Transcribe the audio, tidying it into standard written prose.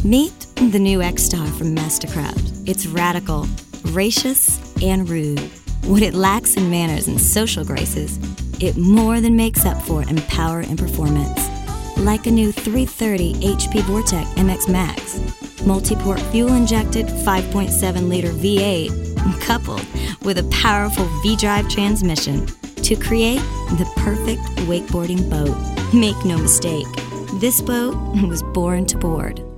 Meet the new X-Star from Mastercraft. It's radical, gracious, and rude. What it lacks in manners and social graces, it more than makes up for in power and performance. Like a new 330 HP Vortec MX Max, multi-port fuel-injected 5.7-liter V8, coupled with a powerful V-Drive transmission to create the perfect wakeboarding boat. Make no mistake, this boat was born to board.